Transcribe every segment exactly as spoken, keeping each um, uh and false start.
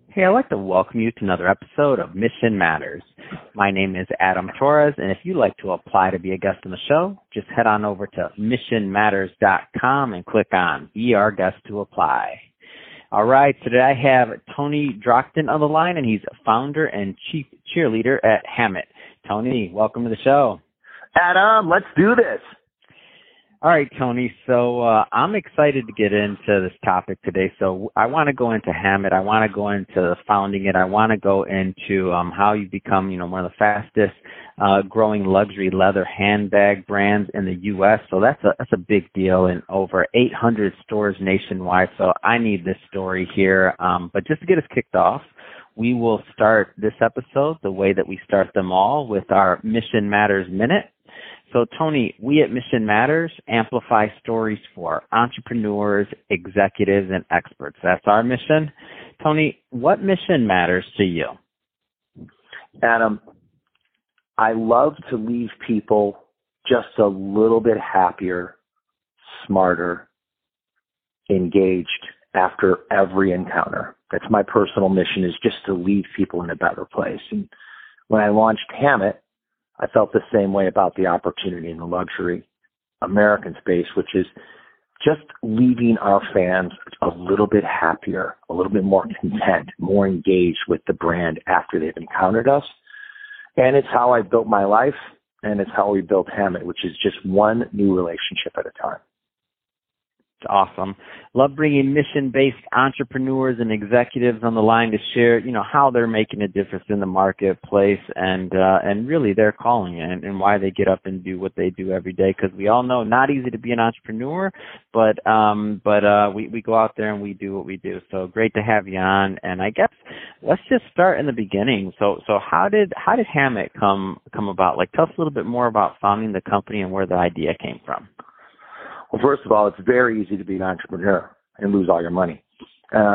Hey, I'd like to welcome you to another episode of Mission Matters. My name is Adam Torres, and if you'd like to apply to be a guest on the show, just head on over to mission matters dot com and click on Be Our Guest to apply. All right, today I have Tony Drockton on the line, and he's founder and chief cheerleader at Hammett. Tony, welcome to the show. Adam, let's do this. All right, Tony. So uh, I'm excited to get into this topic today. So I want to go into Hammett. I want to go into founding it. I want to go into um, how you become, you know, one of the fastest uh, growing luxury leather handbag brands in the U S. So that's a that's a big deal, in over eight hundred stores nationwide. So I need this story here. Um, but just to get us kicked off, we will start this episode the way that we start them all, with our Mission Matters Minute. So, Tony, we at Mission Matters amplify stories for entrepreneurs, executives, and experts. That's our mission. Tony, what mission matters to you? Adam, I love to leave people just a little bit happier, smarter, engaged after every encounter. That's my personal mission, is just to leave people in a better place. And when I launched Hammett, I felt the same way about the opportunity in the luxury American space, which is just leaving our fans a little bit happier, a little bit more content, more engaged with the brand after they've encountered us. And it's how I built my life, and it's how we built Hammett, which is just one new relationship at a time. It's awesome. Love bringing mission-based entrepreneurs and executives on the line to share, you know, how they're making a difference in the marketplace, and uh, and really their calling, and, and why they get up and do what they do every day. Because we all know, not easy to be an entrepreneur, but um, but uh, we we go out there and we do what we do. So great to have you on. And I guess let's just start in the beginning. So so how did how did Hammett come come about? Like, tell us a little bit more about founding the company and where the idea came from. Well, first of all, it's very easy to be an entrepreneur and lose all your money. Uh,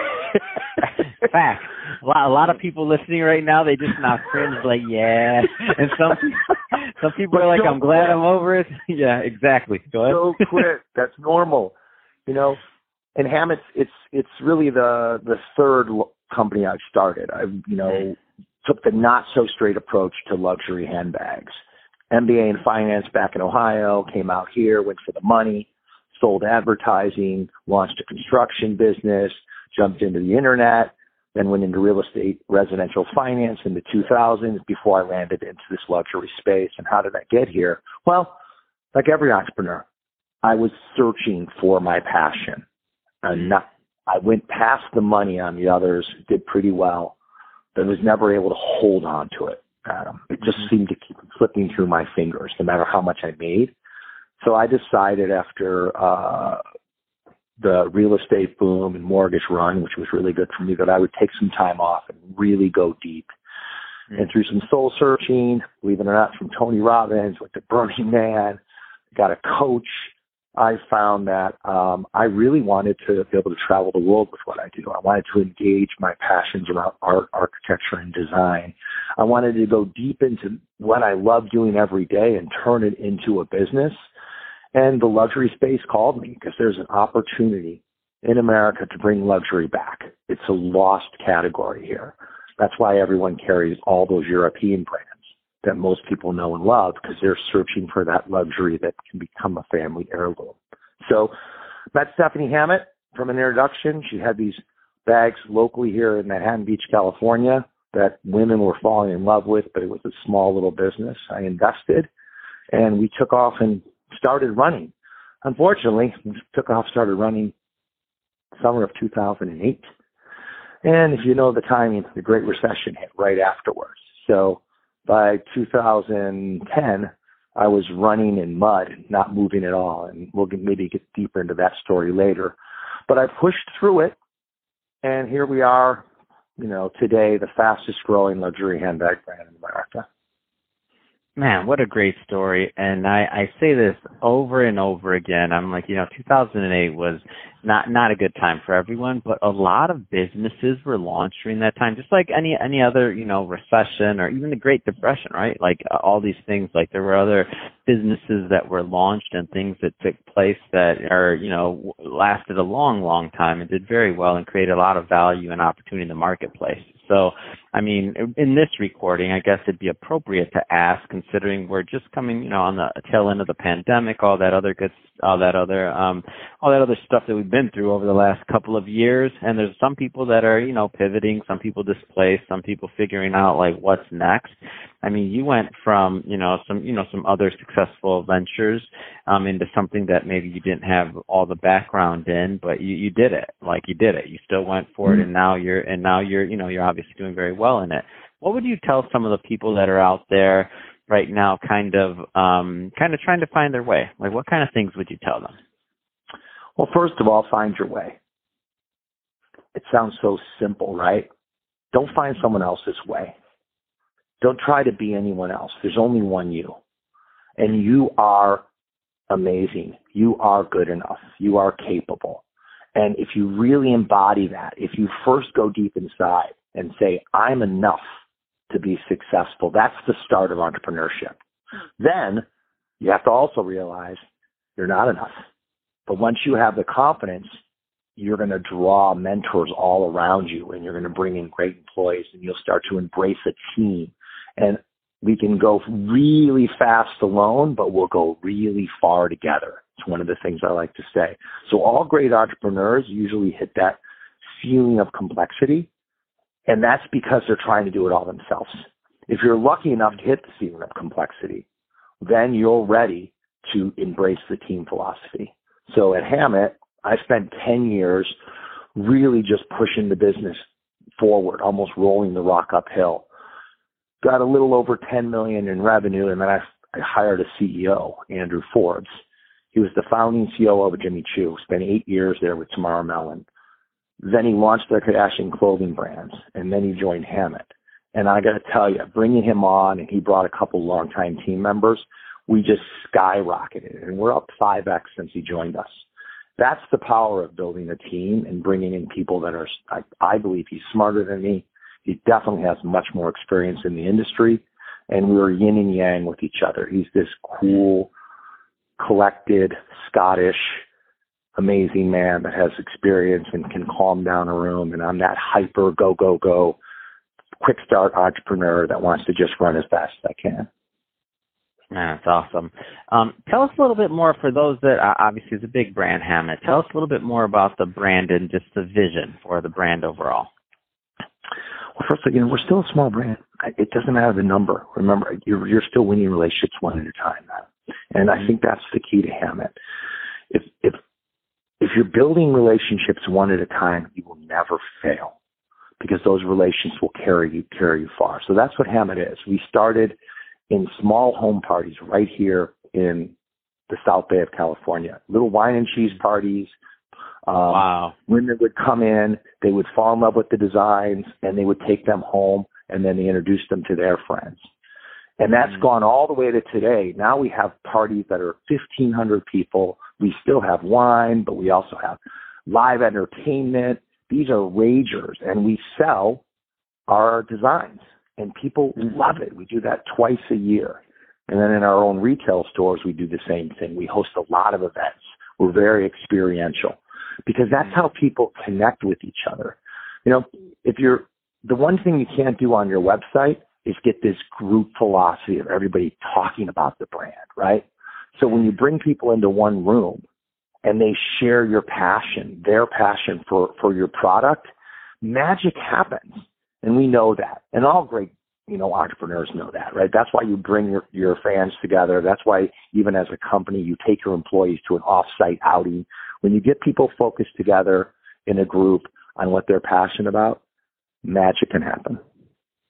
Fact. A lot, a lot of people listening right now, they just now cringe like, yeah. And some some people are like, I'm glad quit. I'm over it. Yeah, exactly. Go ahead. Don't quit. That's normal. You know, and Hammett's, it's it's really the the third company I've started. I, you know, took the not so straight approach to luxury handbags. M B A in finance back in Ohio, came out here, went for the money, sold advertising, launched a construction business, jumped into the internet, then went into real estate, residential finance in the two thousands before I landed into this luxury space. And how did I get here? Well, like every entrepreneur, I was searching for my passion. And not, I went past the money on the others, did pretty well, but was never able to hold on to it. Adam. It just seemed to keep slipping through my fingers, no matter how much I made. So I decided after uh, the real estate boom and mortgage run, which was really good for me, that I would take some time off and really go deep. Mm-hmm. And through some soul searching, believe it or not, from Tony Robbins, went to Burning Man, got a coach, I found that um, I really wanted to be able to travel the world with what I do. I wanted to engage my passions around art, architecture, and design. I wanted to go deep into what I love doing every day and turn it into a business. And the luxury space called me, because there's an opportunity in America to bring luxury back. It's a lost category here. That's why everyone carries all those European brands that most people know and love, because they're searching for that luxury that can become a family heirloom. So met Stephanie Hammett from an introduction. She had these bags locally here in Manhattan Beach, California, that women were falling in love with, but it was a small little business. I invested, and we took off and started running. Unfortunately, we took off, started running summer of two thousand eight. And if you know the timing, the Great Recession hit right afterwards. So by two thousand ten, I was running in mud, not moving at all. And we'll get, maybe get deeper into that story later. But I pushed through it, and here we are, you know, today, the fastest growing luxury handbag brand in America. Man, what a great story. And I, I say this over and over again. I'm like, you know, two thousand eight was not not a good time for everyone, but a lot of businesses were launched during that time, just like any any other, you know, recession or even the Great Depression, right? Like uh, all these things, like there were other businesses that were launched and things that took place that are, you know, lasted a long, long time and did very well and created a lot of value and opportunity in the marketplace. So, I mean, in this recording, I guess it'd be appropriate to ask, considering we're just coming, you know, on the tail end of the pandemic, all that other good, all that other, um, all that other stuff that we've been through over the last couple of years. And there's some people that are, you know, pivoting, some people displaced, some people figuring out like what's next. I mean, you went from, you know, some, you know, some other successful ventures um, into something that maybe you didn't have all the background in, but you, you did it. Like you did it. You still went for it, and now you're, and now you're, you know, you're obviously doing very well in it. What would you tell some of the people that are out there right now, kind of, um, kind of trying to find their way? Like, what kind of things would you tell them? Well, first of all, find your way. It sounds so simple, right? Don't find someone else's way. Don't try to be anyone else. There's only one you. And you are amazing. You are good enough. You are capable. And if you really embody that, if you first go deep inside and say, I'm enough to be successful, that's the start of entrepreneurship. Then you have to also realize you're not enough. But once you have the confidence, you're going to draw mentors all around you, and you're going to bring in great employees, and you'll start to embrace a team. And we can go really fast alone, but we'll go really far together. It's one of the things I like to say. So all great entrepreneurs usually hit that feeling of complexity, and that's because they're trying to do it all themselves. If you're lucky enough to hit the feeling of complexity, then you're ready to embrace the team philosophy. So at Hammett, I spent ten years really just pushing the business forward, almost rolling the rock uphill. Got a little over ten million in revenue, and then I, I hired a C E O, Andrew Forbes. He was the founding C O O of Jimmy Choo, spent eight years there with Tamara Mellon. Then he launched their Kardashian clothing brands, and then he joined Hammett. And I got to tell you, bringing him on, and he brought a couple longtime team members, we just skyrocketed, and we're up five X since he joined us. That's the power of building a team and bringing in people that are, I, I believe he's smarter than me. He definitely has much more experience in the industry, and we're yin and yang with each other. He's this cool, collected, Scottish, amazing man that has experience and can calm down a room, and I'm that hyper, go, go, go, quick start entrepreneur that wants to just run as fast as I can. Man, that's awesome. Um, tell us a little bit more, for those that uh, obviously is a big brand, Hammett. Tell us a little bit more about the brand and just the vision for the brand overall. Well, first, you know, we're still a small brand. It doesn't matter the number. Remember, you're, you're still winning relationships one at a time now. And I think that's the key to Hammett. If, if, if you're building relationships one at a time, you will never fail, because those relations will carry you, carry you far. So that's what Hammett is. We started in small home parties right here in the South Bay of California. Little wine and cheese parties. Um, wow. Women would come in, they would fall in love with the designs, and they would take them home, and then they introduced them to their friends. And that's mm-hmm. gone all the way to today. Now we have parties that are fifteen hundred people. We still have wine, but we also have live entertainment. These are ragers, and we sell our designs. And people love it. We do that twice a year. And then in our own retail stores, we do the same thing. We host a lot of events. We're very experiential, because that's how people connect with each other. You know, if you're, the one thing you can't do on your website is get this group philosophy of everybody talking about the brand, right? So when you bring people into one room and they share your passion, their passion for, for your product, magic happens. And we know that. And all great, you know, entrepreneurs know that, right? That's why you bring your, your fans together. That's why even as a company, you take your employees to an off-site outing. When you get people focused together in a group on what they're passionate about, magic can happen.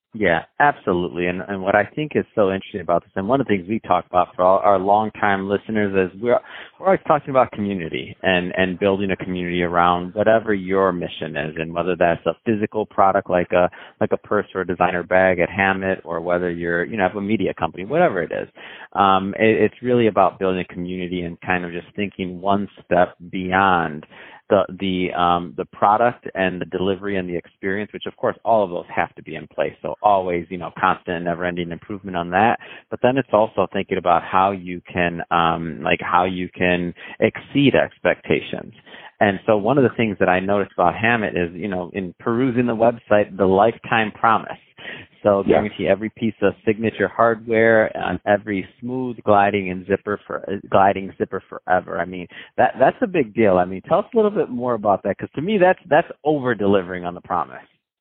Yeah, absolutely. And and what I think is so interesting about this, and one of the things we talk about for all our longtime listeners is we're we're always talking about community and, and building a community around whatever your mission is, and whether that's a physical product like a like a purse or a designer bag at Hammett, or whether you're you know have a media company, whatever it is. Um, it, it's really about building a community and kind of just thinking one step beyond the the um, the product and the delivery and the experience, which of course all of those have to be in place. So always, you know, constant, never-ending improvement on that. But then it's also thinking about how you can, um, like how you can exceed expectations. And so one of the things that I noticed about Hammett is, you know, in perusing the website, the lifetime promise. So Yeah. guarantee every piece of signature hardware on every smooth gliding and zipper for gliding zipper forever. I mean, that that's a big deal. I mean, tell us a little bit more about that, because to me, that's that's over delivering on the promise.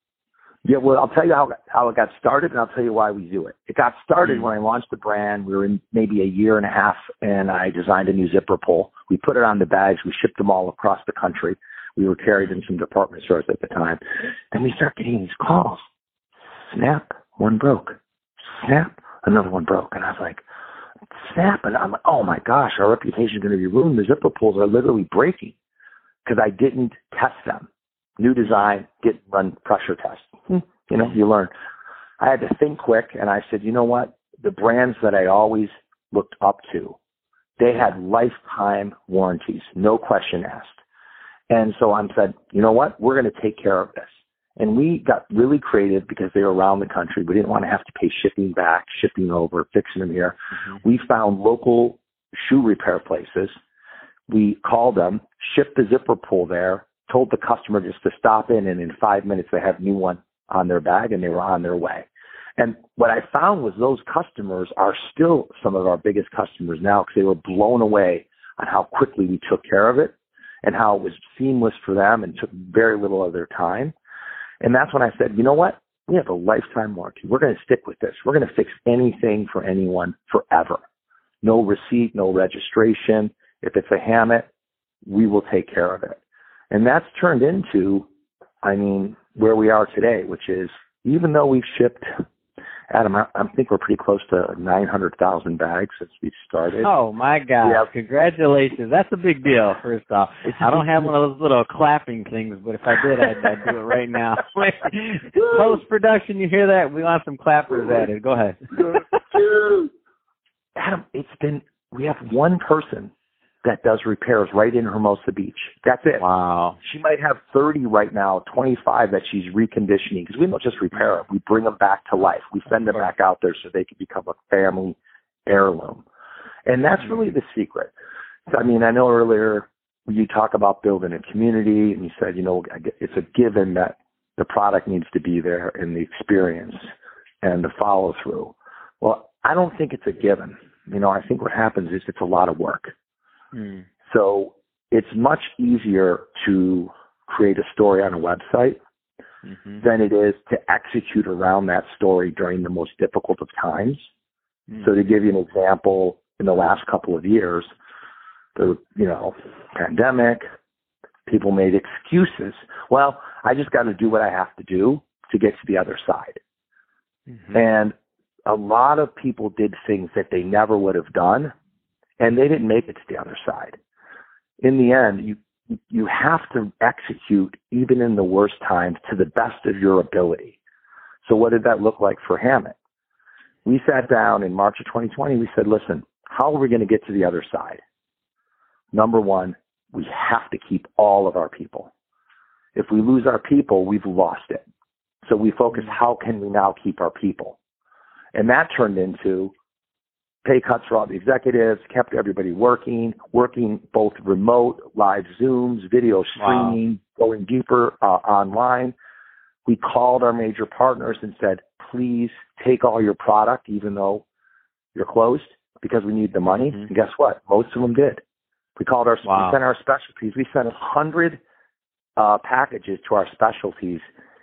Yeah, well, I'll tell you how how it got started, and I'll tell you why we do it. It got started Mm. when I launched the brand. We were in maybe a year and a half, and I designed a new zipper pull. We put it on the bags. We shipped them all across the country. We were carried in some department stores at the time. And we start getting these calls. Snap, one broke. Snap, another one broke. And I was like, snap. And I'm like, oh my gosh, our reputation is going to be ruined. The zipper pulls are literally breaking because I didn't test them. New design, get run pressure tests. Hmm, you know, you learn. I had to think quick, and I said, you know what? The brands that I always looked up to, they had lifetime warranties, no question asked. And so I said, you know what? We're going to take care of this. And we got really creative because they were around the country. We didn't want to have to pay shipping back, shipping over, fixing them here. Mm-hmm. We found local shoe repair places. We called them, shipped the zipper pull there, told the customer just to stop in, and in five minutes they had a new one on their bag, and they were on their way. And what I found was those customers are still some of our biggest customers now, because they were blown away on how quickly we took care of it and how it was seamless for them and took very little of their time. And that's when I said, you know what? We have a lifetime warranty. We're going to stick with this. We're going to fix anything for anyone forever. No receipt, no registration. If it's a Hammett, we will take care of it. And that's turned into, I mean, where we are today, which is, even though we've shipped, Adam, I, I think we're pretty close to nine hundred thousand bags since we started. Oh, my God. Yeah. Congratulations. That's a big deal, first off. I don't have one of those little clapping things, but if I did, I'd, I'd do it right now. Post-production, you hear that? We want some clappers added. Go ahead. Adam, it's been, we have one person that does repairs right in Hermosa Beach. That's it. Wow. She might have thirty right now, twenty-five that she's reconditioning, because we don't just repair them. We bring them back to life. We send them back out there so they can become a family heirloom. And that's really the secret. I mean, I know earlier you talk about building a community, and you said, you know, it's a given that the product needs to be there and the experience and the follow through. Well, I don't think it's a given. You know, I think what happens is it's a lot of work. Mm. So it's much easier to create a story on a website mm-hmm. than it is to execute around that story during the most difficult of times. Mm. So to give you an example, in the last couple of years, the, you know, pandemic, people made excuses. Well, I just got to do what I have to do to get to the other side. Mm-hmm. And a lot of people did things that they never would have done, and they didn't make it to the other side. In the end, you you have to execute even in the worst times to the best of your ability. So what did that look like for Hammett? We sat down in March of twenty twenty. We said, listen, how are we going to get to the other side? Number one, we have to keep all of our people. If we lose our people, we've lost it. So we focused, how can we now keep our people? And that turned into pay cuts for all the executives, kept everybody working, working both remote, live Zooms, video streaming, wow. going deeper uh, online. We called our major partners and said, please take all your product, even though you're closed, because we need the money. Mm-hmm. And guess what? Most of them did. We called our, wow. we sent our specialties. We sent a hundred uh, packages to our specialties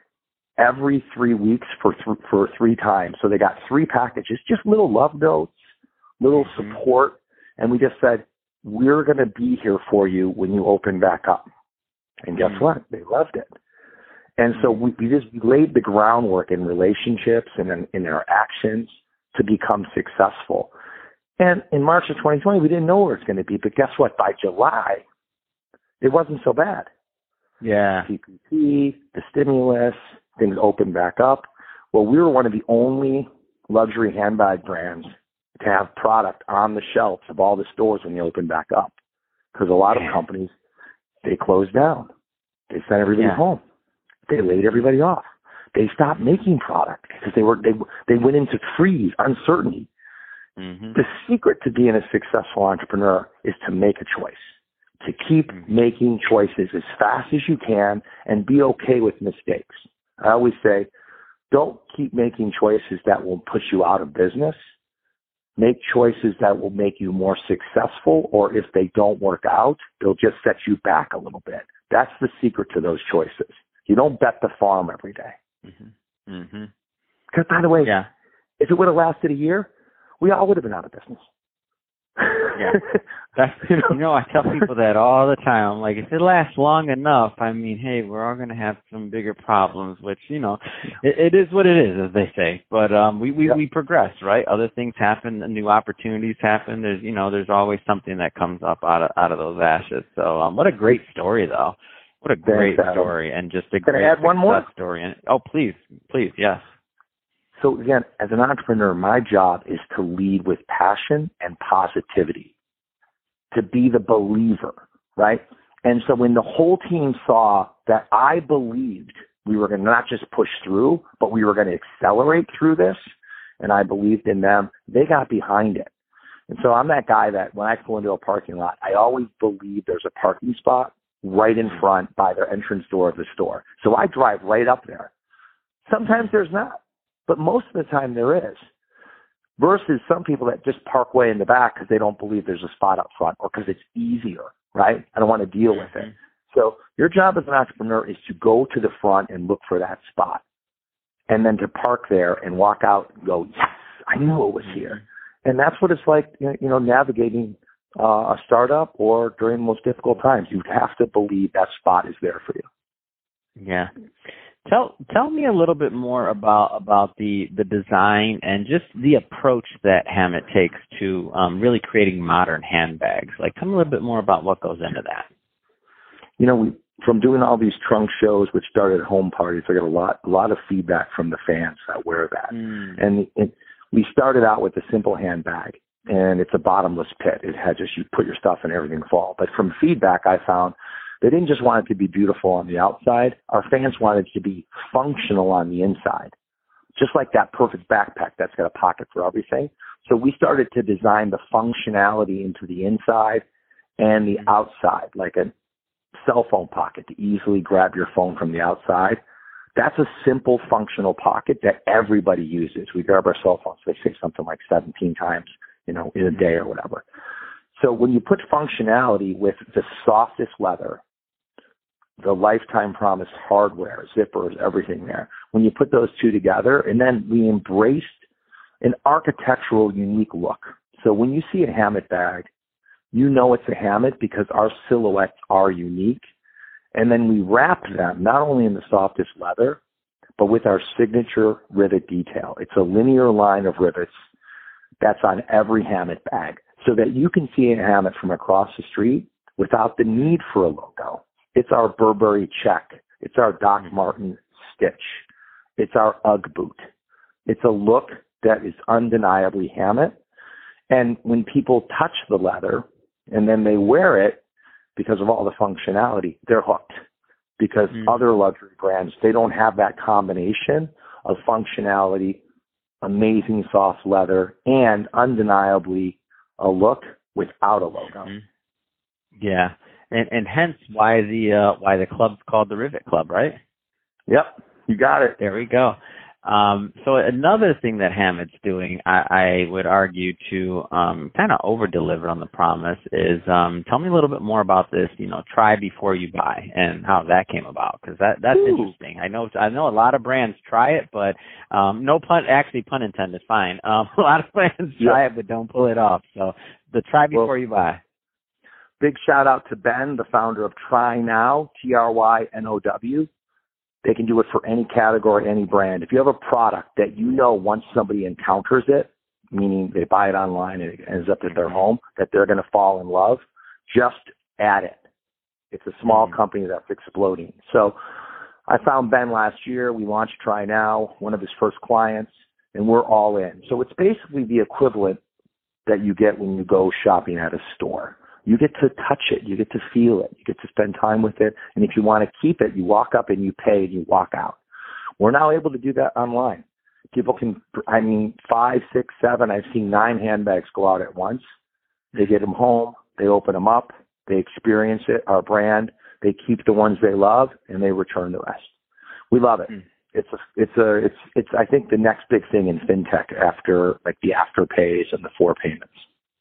every three weeks for th- for three times. So they got three packages, just little love notes, little mm-hmm. support. And we just said, we're going to be here for you when you open back up. And guess mm-hmm. what? They loved it. And so we, we just we laid the groundwork in relationships and in, in our actions to become successful. And in March of twenty twenty, we didn't know where it's going to be, but guess what? By July, it wasn't so bad. Yeah. P P P, the stimulus, things opened back up. Well, we were one of the only luxury handbag brands to have product on the shelves of all the stores when they opened back up. Because a lot of companies, they closed down. They sent everybody yeah. home. They laid everybody off. They stopped making product because they were they they went into freeze, uncertainty. Mm-hmm. The secret to being a successful entrepreneur is to make a choice, to keep mm-hmm. making choices as fast as you can and be okay with mistakes. I always say, don't keep making choices that will push you out of business. Make choices that will make you more successful, or if they don't work out, they'll just set you back a little bit. That's the secret to those choices. You don't bet the farm every day. Mm-hmm. Mm-hmm. Because, by the way, yeah. if it would have lasted a year, we all would have been out of business. Yeah. That's, you know, you know, I tell people that all the time. I'm like, if it lasts long enough, I mean, hey, we're all going to have some bigger problems, which, you know, it, it is what it is, as they say. But um, we, we, yep. we progress, right? Other things happen, new opportunities happen. There's, you know, there's always something that comes up out of, out of those ashes. So um, what a great story, though. What a great Thanks, story, and just a Can great I add one more? story. And, oh, please, please, yes. So again, as an entrepreneur, my job is to lead with passion and positivity, to be the believer, right? And so when the whole team saw that I believed we were going to not just push through, but we were going to accelerate through this, and I believed in them, they got behind it. And so I'm that guy that when I pull into a parking lot, I always believe there's a parking spot right in front by the entrance door of the store. So I drive right up there. Sometimes there's not, but most of the time there is. Versus some people that just park way in the back because they don't believe there's a spot up front or because it's easier, right? I don't want to deal with it. So your job as an entrepreneur is to go to the front and look for that spot, and then to park there and walk out and go, yes, I knew it was here. And that's what it's like, you know, navigating uh, a startup or during the most difficult times. You have to believe that spot is there for you. Yeah. Tell tell me a little bit more about about the, the design and just the approach that Hammett takes to um, really creating modern handbags. Like, tell me a little bit more about what goes into that. You know, we, from doing all these trunk shows, which started at home parties, I got a lot a lot of feedback from the fans that wear that. Mm. And it, we started out with a simple handbag, and it's a bottomless pit. It had just you put your stuff and everything fall. But from feedback, I found they didn't just want it to be beautiful on the outside. Our fans wanted it to be functional on the inside, just like that perfect backpack that's got a pocket for everything. So we started to design the functionality into the inside and the outside, like a cell phone pocket to easily grab your phone from the outside. That's a simple functional pocket that everybody uses. We grab our cell phones, they say something like seventeen times, you know, in a day or whatever. So when you put functionality with the softest leather, the lifetime promise hardware, zippers, everything there, when you put those two together, and then we embraced an architectural unique look. So when you see a Hammett bag, you know it's a Hammett because our silhouettes are unique. And then we wrap them not only in the softest leather, but with our signature rivet detail. It's a linear line of rivets that's on every Hammett bag so that you can see a Hammett from across the street without the need for a logo. It's our Burberry check. It's our Doc Martin stitch. It's our Ugg boot. It's a look that is undeniably Hammett. And when people touch the leather and then they wear it because of all the functionality, they're hooked. Because mm. other luxury brands, they don't have that combination of functionality, amazing soft leather, and undeniably a look without a logo. Mm. Yeah. And, and hence why the uh, why the club's called the Rivet Club, right? Yep, you got it. There we go. Um, so another thing that Hammett's doing, I, I would argue to um, kind of over-deliver on the promise is um, tell me a little bit more about this, you know, try before you buy and how that came about, because that, that's Ooh. interesting. I know I know a lot of brands try it, but um, no pun, actually pun intended, fine. Um, a lot of brands try yep. it but don't pull it off. So the try before well, you buy. Big shout out to Ben, the founder of Try Now, T R Y N O W. They can do it for any category, any brand. If you have a product that you know once somebody encounters it, meaning they buy it online and it ends up at their home, that they're going to fall in love, just add it. It's a small Mm-hmm. company that's exploding. So I found Ben last year. We launched Try Now, one of his first clients, and we're all in. So it's basically the equivalent that you get when you go shopping at a store. You get to touch it. You get to feel it. You get to spend time with it. And if you want to keep it, you walk up and you pay and you walk out. We're now able to do that online. People can, I mean, five, six, seven, I've seen nine handbags go out at once. They get them home. They open them up. They experience it, our brand. They keep the ones they love, and they return the rest. We love it. Mm. It's a, it's a, it's, it's, I think the next big thing in fintech after, like the afterpays and the four payments.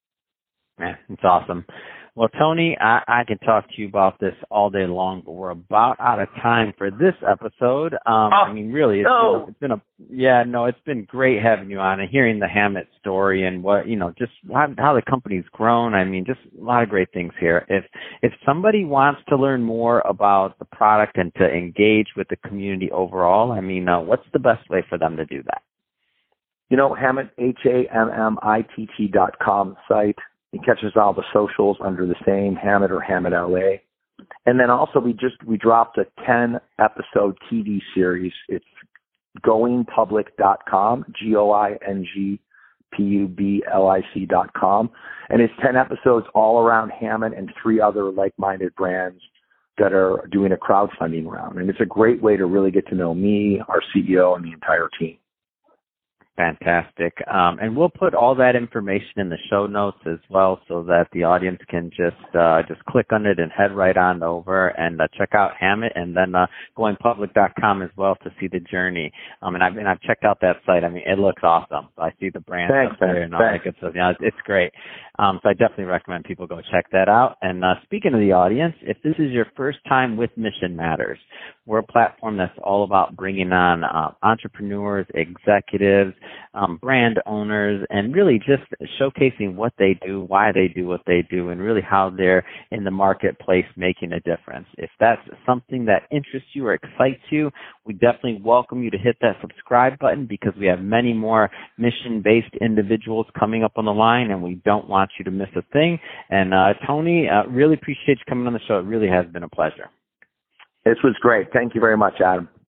Man, it's awesome. Well, Tony, I, I can talk to you about this all day long, but we're about out of time for this episode. Um, oh, I mean, really, it's, no. been a, it's been a, yeah, no, it's been great having you on and hearing the Hammett story and what, you know, just how, how the company's grown. I mean, just a lot of great things here. If, if somebody wants to learn more about the product and to engage with the community overall, I mean, uh, what's the best way for them to do that? You know, Hammett, H A M M I T T dot com site. It catches all the socials under the same Hammett or Hammett L A. And then also we just, we dropped a ten episode T V series. It's going public dot com, G O I N G P U B L I C dot com. And it's ten episodes all around Hammett and three other like-minded brands that are doing a crowdfunding round. And it's a great way to really get to know me, our C E O, and the entire team. Fantastic. Um, and we'll put all that information in the show notes as well so that the audience can just uh, just click on it and head right on over and uh, check out Hammett and then uh, going public dot com as well to see the journey. Um, and, I've, and I've checked out that site. I mean, it looks awesome. So I see the brand Thanks, up there man. and all that good stuff. Yeah, it's, it's great. Um, so I definitely recommend people go check that out. And uh, speaking of the audience, if this is your first time with Mission Matters, we're a platform that's all about bringing on uh, entrepreneurs, executives, um, brand owners, and really just showcasing what they do, why they do what they do, and really how they're in the marketplace making a difference. If that's something that interests you or excites you, we definitely welcome you to hit that subscribe button because we have many more mission-based individuals coming up on the line, and we don't want you to miss a thing. And uh, Tony, uh, really appreciate you coming on the show. It really has been a pleasure. This was great. Thank you very much, Adam.